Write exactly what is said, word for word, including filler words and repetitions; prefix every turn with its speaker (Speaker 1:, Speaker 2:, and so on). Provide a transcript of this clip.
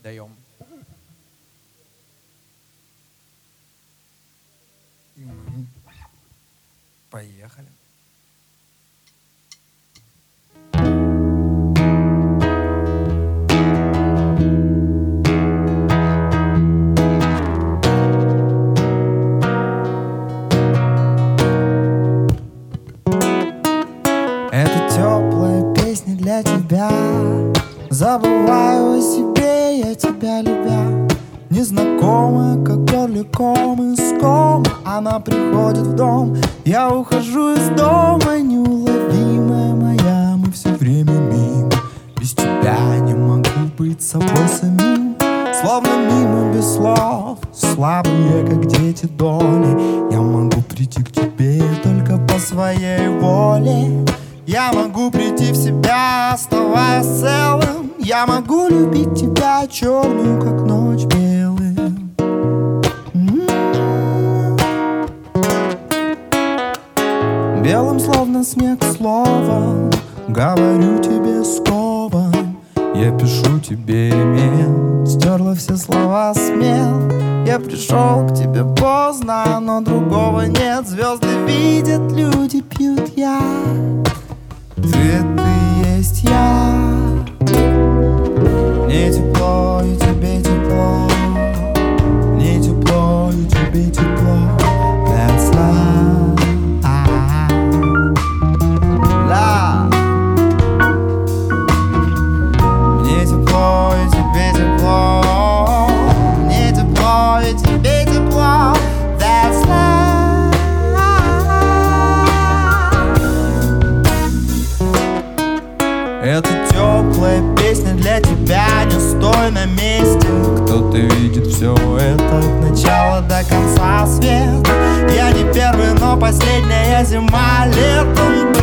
Speaker 1: даем. И мы поехали.
Speaker 2: Это теплая песня для тебя. Забываю о себе, я тебя любя. Незнакомая, как горле ком иском, она приходит в дом. Я ухожу из дома, неуловимая моя. Мы все время мимо, без тебя не могу быть собой самим. Словно мимо без слов, слабые, как дети доли. Я могу прийти к тебе только по своей воле. Я могу прийти в себя, оставаясь целым. Я могу любить тебя черную, как ночь, белым. М-м-м. Белым, словно снег, словом говорю тебе сковом. Я пишу тебе имейл, стерла все слова смел. Я пришел к тебе поздно, но другого нет. Звезды видят, люди пьют, я. Ты, ты есть я. Мне тепло, и тебе тепло. Мне тепло, и тебе тепло. That's love. Love. Мне тепло, и тебе тепло. Мне тепло, и тебе тепло. That's love. Это теплая песня для тебя, не стой на месте. Кто-то видит все это от начала до конца свет. Я не первый, но последняя зима летом.